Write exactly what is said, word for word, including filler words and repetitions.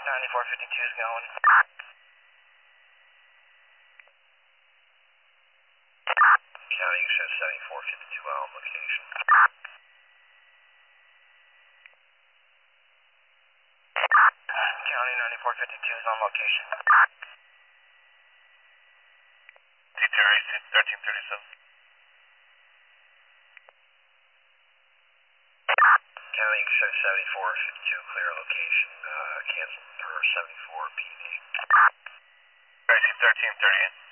ninety-four fifty-two is going. County, you show seventy-four fifty-two on location. County, ninety-four fifty-two is on location. D Terry, thirteen thirty-seven. County, you show seventy-four fifty-two clear location. Uh, cancel for seventy-four P D. Terry, thirteen thirty-eight.